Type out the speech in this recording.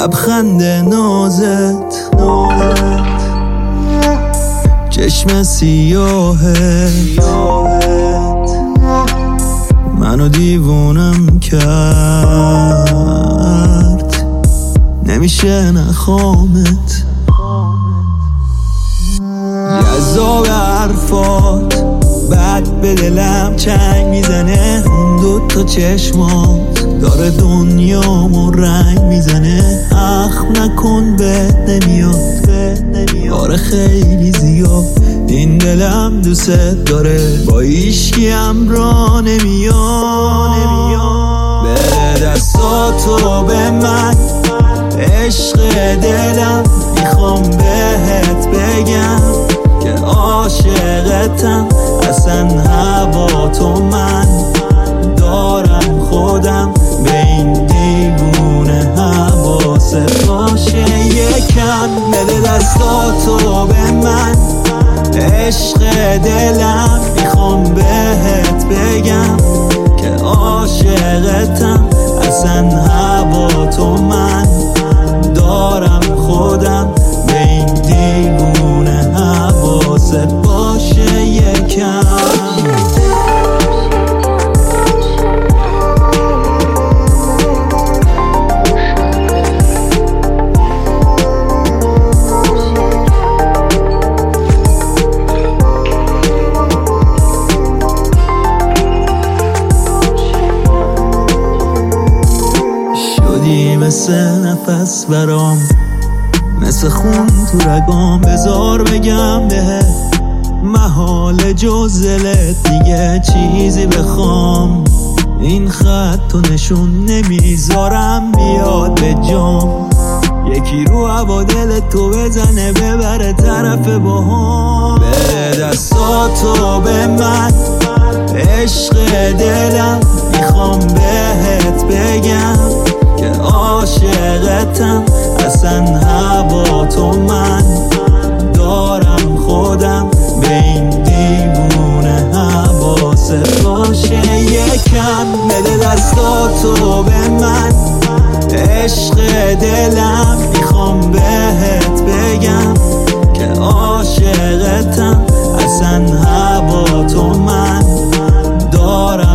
لبخند نازت چشم سیاهت منو دیوونم کرد، نمیشه نخوامت. جذاب حرفات بعد به دلم چنگ میزنه، اون دوتا چشمات داره دنیامو رنگ میزنه. اخم نکن بهت نمیاد، آره خیلی زیاد این دلم دوست داره، با ایشکی همراه نمیاد. به دستاتو به من عشق دلم میخوام بهت بگم که عاشقتم، اصلا هوا تو من دارم خودم، به این دیوونه حواست باشه یکم. بده دستاتو به من عشق دلم میخوام بهت بگم که عاشقتم، اصلا هوا تو من دارم خودم، به این دیوونه حواست باشه یکم. شدی مثل نفس برام، مثل خون تو رگام، بذار بگم بهت محال جز دلت دیگه چیزی بخوام. این خط تو نشون نمیذارم بیاد به جام، یکی رو هوا دلت تو بزنه ببره طرف باهام. به دستاتو به من عشق دلم میخوام بهت بگم که عاشقتم، اصلا هوا تو من دارم خودم، به این دیوونه حواست باشه یکم. بده دستاتو به من عشق دلم میخوام بهت بگم که عاشقتم، اصلا هوا تو من دارم